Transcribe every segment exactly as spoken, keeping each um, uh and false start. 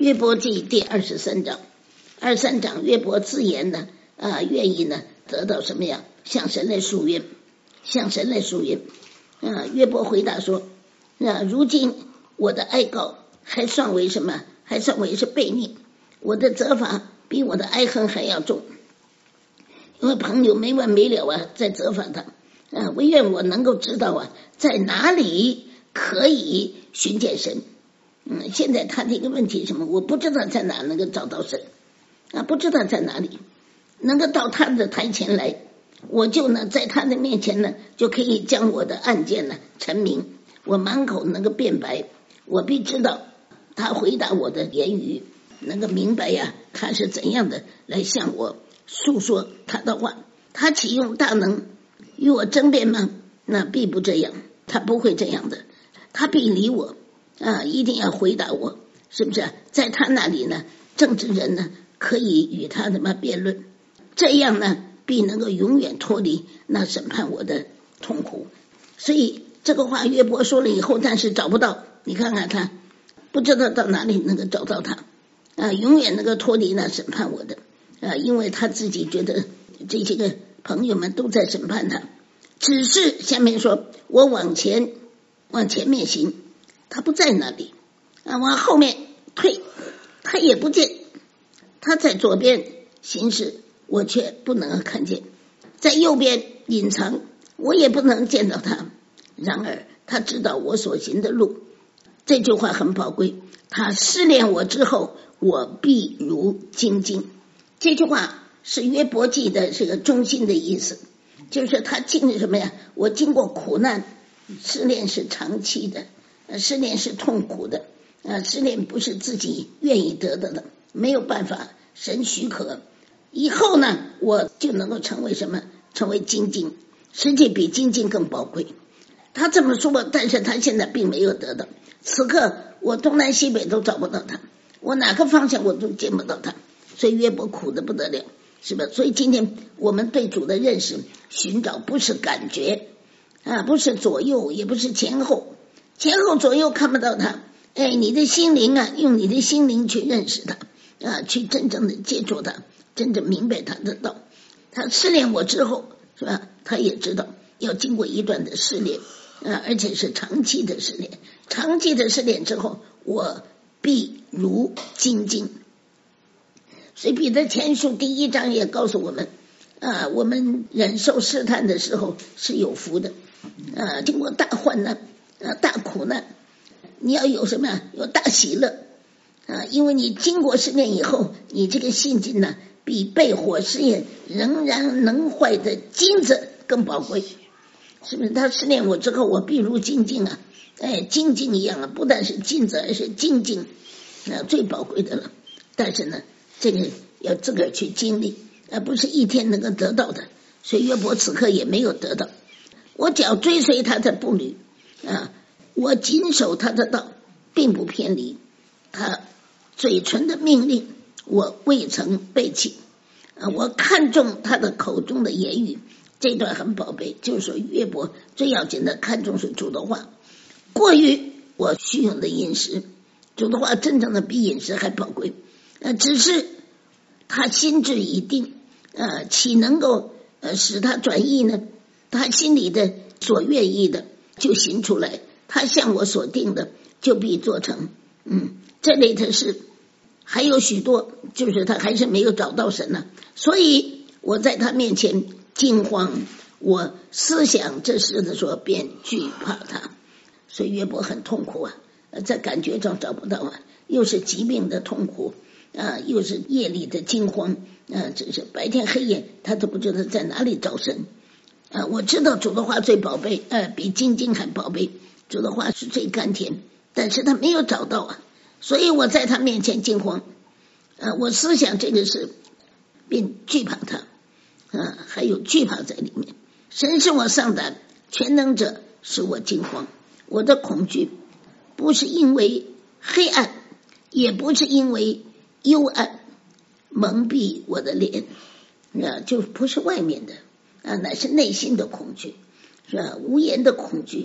约伯记第二十三章，二十三章约伯自言呢，啊，愿意呢得到什么呀？向神来诉冤，向神来诉冤。啊，约伯回答说：啊，如今我的哀告还算为什么？还算为是悖逆，我的责罚比我的哀恨还要重。因为朋友没完没了啊，在责罚他。啊，唯愿我能够知道啊，在哪里可以寻见神。嗯，现在他的一个问题是什么？我不知道在哪能够找到神啊，不知道在哪里能够到他的台前来，我就呢在他的面前呢就可以将我的案件呢陈明，我满口能够辩白，我必知道他回答我的言语，能够明白呀，他是怎样的来向我诉说他的话。他岂用大能与我争辩吗？那必不这样，他不会这样的，他必理我啊，一定要回答我，是不是？在他那里呢，正直人呢可以与他怎么辩论，这样呢必能够永远脱离那审判我的痛苦。所以这个话约伯说了以后，但是找不到，你看看他不知道到哪里能够找到他啊，永远能够脱离那审判我的啊，因为他自己觉得这些个朋友们都在审判他，只是下面说我往前往前面行，他不在那里啊，往后面退他也不见，他在左边行事我却不能看见，在右边隐藏我也不能见到他，然而他知道我所行的路。这句话很宝贵，他试炼我之后我必如精金。这句话是约伯记的这个中心的意思，就是他经历什么呀？我经过苦难，试炼是长期的，试炼是痛苦的，呃，试炼不是自己愿意得的的，没有办法，神许可。以后呢，我就能够成为什么？成为精金，实际比精金更宝贵。他这么说，但是他现在并没有得到。此刻我东南西北都找不到他，我哪个方向我都见不到他，所以约伯苦得不得了，是吧？所以今天我们对主的认识寻找不是感觉啊，不是左右，也不是前后，前后左右看不到他。哎，你的心灵啊，用你的心灵去认识他啊，去真正的接触他，真正明白他的道。他试炼我之后，是吧？他也知道要经过一段的试炼啊，而且是长期的试炼。长期的试炼之后，我必如精金。所以彼得前书第一章也告诉我们啊，我们忍受试探的时候是有福的啊，经过大患难啊，大苦难，你要有什么呀？有大喜乐啊，因为你经过试炼以后，你这个信心呢，比被火试验仍然能坏的金子更宝贵，是不是？他试炼我之后，我必如精金啊，哎，金金一样啊，不但是金子，而是精金啊，最宝贵的了。但是呢，这个要自个儿去经历，而不是一天能够得到的。所以约伯此刻也没有得到。我只要追随他的步履啊，我谨守他的道，并不偏离他嘴唇的命令，我未曾背弃啊，我看重他的口中的言语。这段很宝贝，就是说约伯最要紧的看重是主的话，过于我需用的饮食。主的话真正的比饮食还宝贵，呃，只是他心志已定，呃，岂能够呃使他转意呢？他心里的所愿意的就行出来，他向我所定的就必做成。嗯，这类的事还有许多，就是他还是没有找到神呢、啊，所以我在他面前惊慌，我思想这事的时候便惧怕他。所以约伯很痛苦啊，在感觉上找不到啊，又是疾病的痛苦啊，又是夜里的惊慌啊，这是白天黑夜他都不知道在哪里找神啊。我知道主的话最宝贝，呃，比金金还宝贝，主的话是最甘甜，但是他没有找到啊，所以我在他面前惊慌啊，我思想这个事便惧怕他啊，还有惧怕在里面。神是我上胆，全能者使我惊慌。我的恐惧不是因为黑暗，也不是因为幽暗蒙蔽我的脸啊，就不是外面的啊，乃是内心的恐惧，是吧？无言的恐惧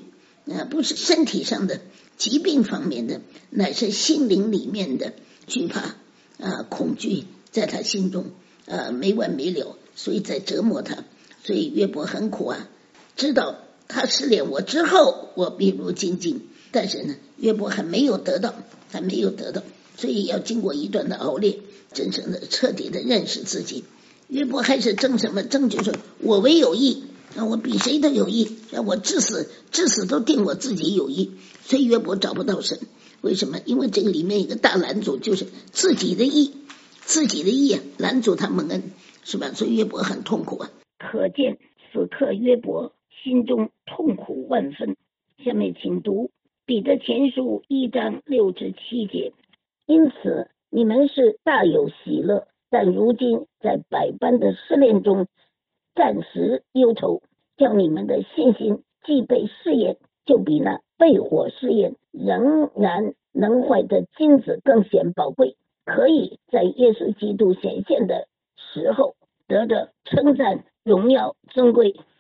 啊，不是身体上的疾病方面的，乃是心灵里面的惧怕啊、恐惧，在他心中啊没完没了，所以在折磨他。所以约伯很苦啊，知道他试炼我之后，我必如精进。但是呢，约伯还没有得到，还没有得到，所以要经过一段的熬炼，真正的彻底的认识自己。约伯还是争什么？争就是我为有益，我比谁都有益，我至死至死都定我自己有益。所以约伯找不到神，为什么？因为这个里面有一个大拦阻，就是自己的义，自己的义啊，拦阻他蒙恩，是吧？所以约伯很痛苦啊。可见此刻约伯心中痛苦万分。下面请读彼得前书一章六至七节。因此你们是大有喜乐，但如今在百般的试炼中暂时忧愁，叫你们的信心既被试验，就比那被火试验仍然能坏的金子更显宝贵，可以在耶稣基督显现的时候得着称赞、荣耀、尊贵。